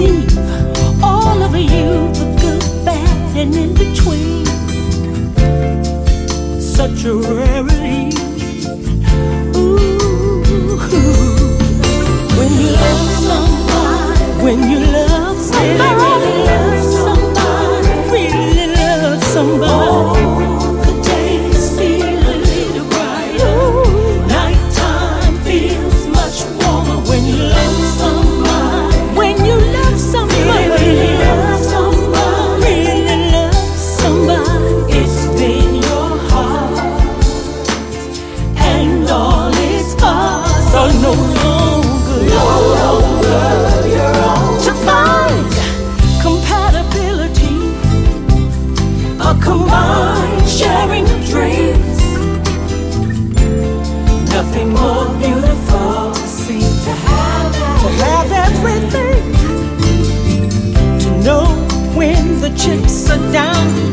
believe all of you, the good, bad, and in between. Such a rarity. Ooh, when you love somebody, when you love somebody, really love somebody, really love somebody. Oh, the days feel a little brighter. Nighttime feels much warmer when you love somebody. When you love somebody, really love somebody, really love somebody. It's been your heart, and all its parts are no longer your own. To find compatibility, a combined sharing of dreams. Nothing more beautiful seem to have everything. To know when the chips are down